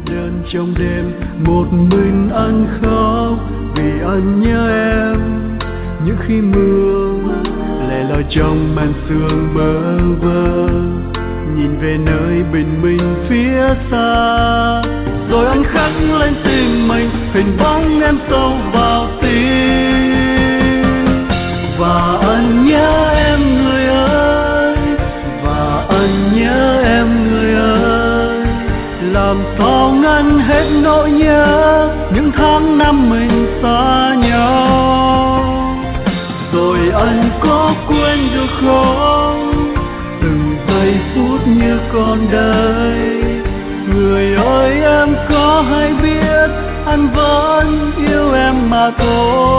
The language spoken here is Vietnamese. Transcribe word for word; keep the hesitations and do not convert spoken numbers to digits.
Đơn trong đêm một mình anh khóc vì anh nhớ em. Những khi mưa lẻ loi trong màn sương bơ vơ, nhìn về nơi bình minh phía xa, rồi anh khắc lên tim mình hình bóng em sâu vào tim. Và anh nhớ em người ơi, và anh nhớ em người ơi, làm sao ngăn hết nỗi nhớ những tháng năm mình xa nhau. Rồi anh có quên được không từng giây phút như còn đây? Người ơi em có hay biết anh vẫn yêu em mà thôi.